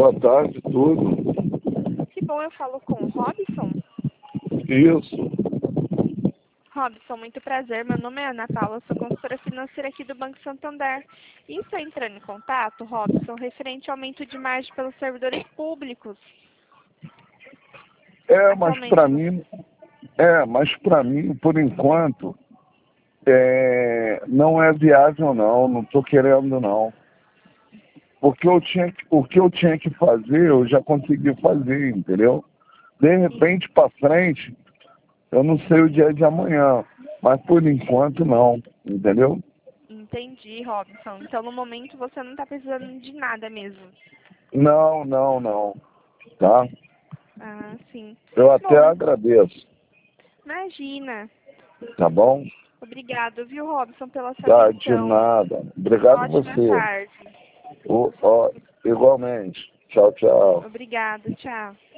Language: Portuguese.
Boa tarde, tudo. Que bom, eu falo com o Robson. Isso. Robson, muito prazer. Meu nome é Ana Paula, sou consultora financeira aqui do Banco Santander. E estou entrando em contato, Robson, referente ao aumento de margem pelos servidores públicos. Mas para mim, por enquanto, não é viável não estou querendo não. Porque o que eu tinha que fazer, eu já consegui fazer, entendeu? De repente para frente, eu não sei o dia de amanhã, mas por enquanto não, entendeu? Entendi, Robson. Então, no momento, você não está precisando de nada mesmo. Não, tá? Ah, sim. Eu até Bom, agradeço, imagina. tá bom? Obrigado, viu, Robson, pela sua Tá, de atenção. nada. Uma Obrigado ótima você. tarde. Igualmente. Tchau, tchau. Obrigada, tchau.